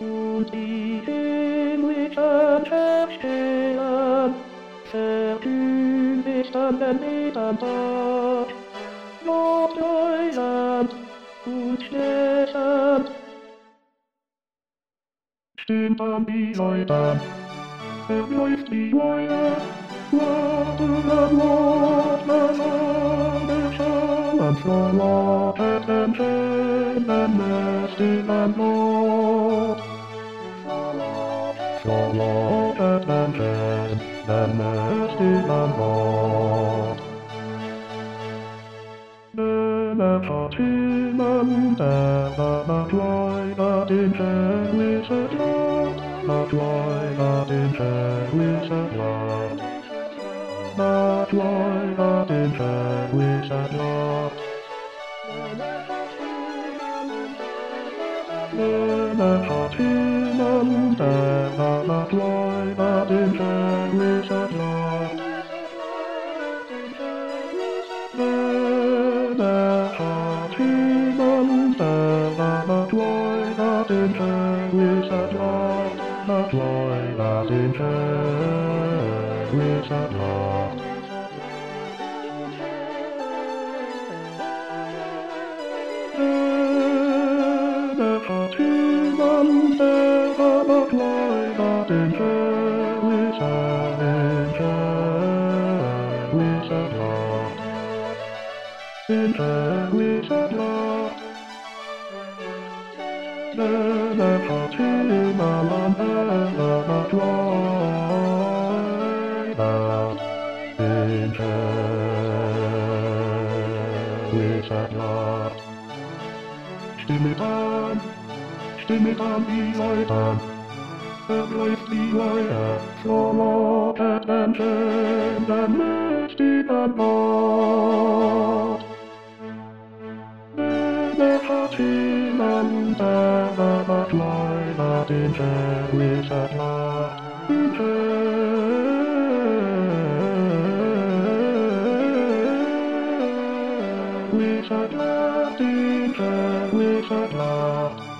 Und die himmlischen Herrschern verkündigt an den Mittag, lobt Neuland und Schneesand. Stimmt an die Leute, erläuft die Neue, warten am Wort, and follow attention and mercy and Lord. Follow attention and mercy and Lord. Never Fatim and never not lie that in chair with a love, not lie that in chair with a love. Not lie that in chair with a love. Never Fatim and never not lie that in chair with a love. Never Fatim and never not lie that in chair with a love. Not lie that in chair with a love. Never Fatim and never not lie that in chair with a love. In chair with a love. Never Fatim and never not lie that in chair with a love. Stimmet an die Leute, erläuft die Leute, follow attention and mercy and Lord. Never Fatim and never not lie that in chair with a love. In chair with a love, in chair with a love.